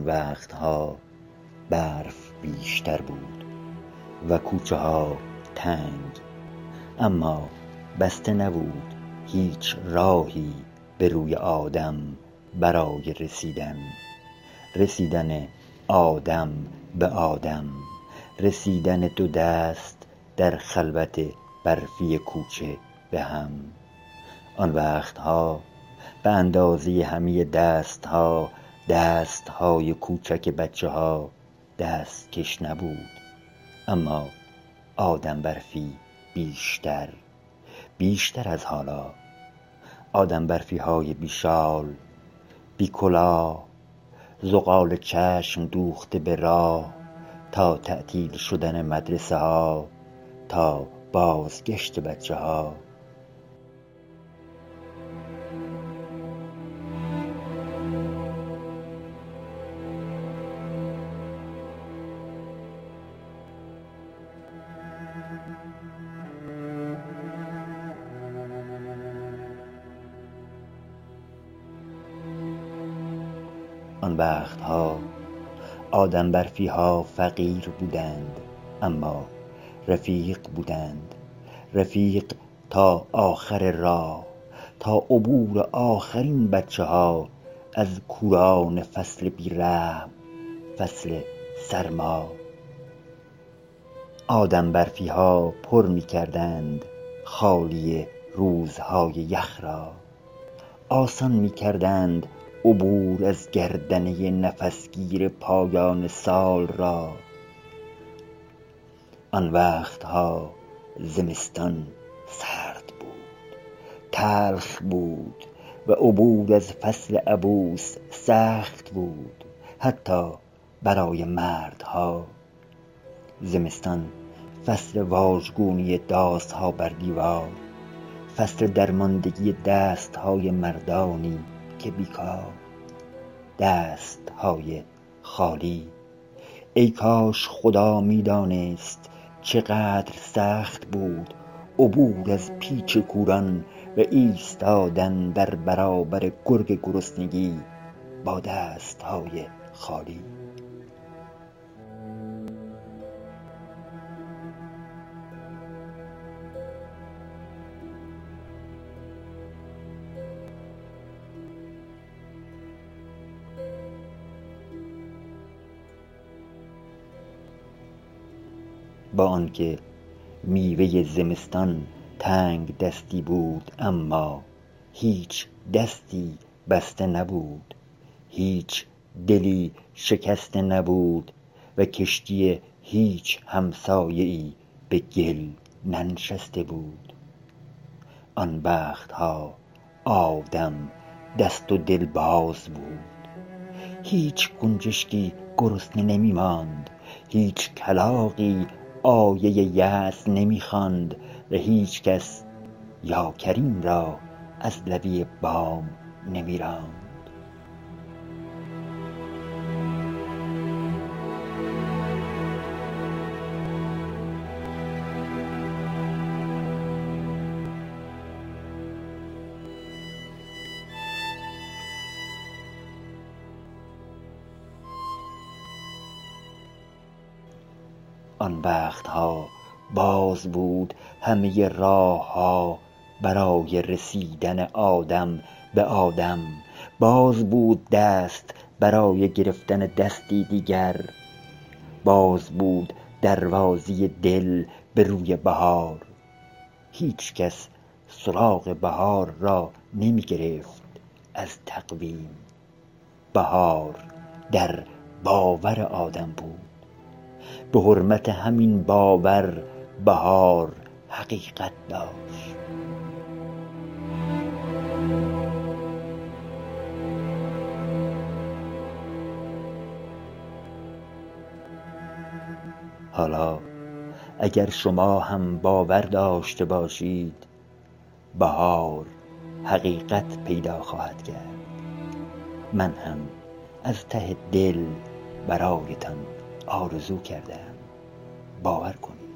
وقتها برف بیشتر بود و کوچه ها تنگ، اما بسته نبود هیچ راهی به روی آدم برای رسیدن آدم به آدم، رسیدن دو دست در خلوت برفی کوچه به هم. آن وقتها به اندازه همه دستهای کوچک بچه ها دستکش نبود، اما آدم برفی بیشتر از حالا. آدم برفی های بیشال، بی کلاه، زغال چشم دوخته به راه، تا تعطیل شدن مدرسه ها، تا بازگشت بچه ها. آن وقتها آدم برفی ها فقیر بودند، اما رفیق بودند، رفیق تا آخر راه، تا عبور آخرین بچه ها از کوران فصل بی‌رحم، فصل سرما. آدم برفی ها پر می کردند خالی روزهای یخ را، آسان می کردند عبور از گردنه نفسگیر پایان سال را. آن وقتها زمستان سرد بود، تلخ بود و عبور از فصل عبوس سخت بود، حتی برای مردها. زمستان فصل واژگونی داستها بر دیوار، فصل درماندگی دستهای مردانی که بیکار، دستهای خالی. ای کاش خدا میدانست چقدر سخت بود عبور از پیچ کوران و ایستادن در برابر گرگ گرسنگی با دستهای خالی. با آنکه میوه زمستان تنگ دستی بود، اما هیچ دستی بسته نبود، هیچ دلی شکسته نبود و کشتی هیچ همسایه‌ای به گل ننشسته بود. آن وقتها آدم دست و دل باز بود، هیچ گنجشکی گرسنه نمی ماند، هیچ کلاغی آیه یأس نمی خواند و هیچ کس یا کریم را از لبه بام نمی راند. آن وقتها باز بود همه راه ها برای رسیدن آدم به آدم، باز بود دست برای گرفتن دستی دیگر، باز بود دروازه دل به روی بهار. هیچ کس سراغ بهار را نمی گرفت از تقویم، بهار در باور آدم بود. به حرمت همین باور بهار حقیقت داشت. حالا اگر شما هم باور داشته باشید، بهار حقیقت پیدا خواهد کرد. من هم از ته دل برایتان آرزو کردم، باور کنید.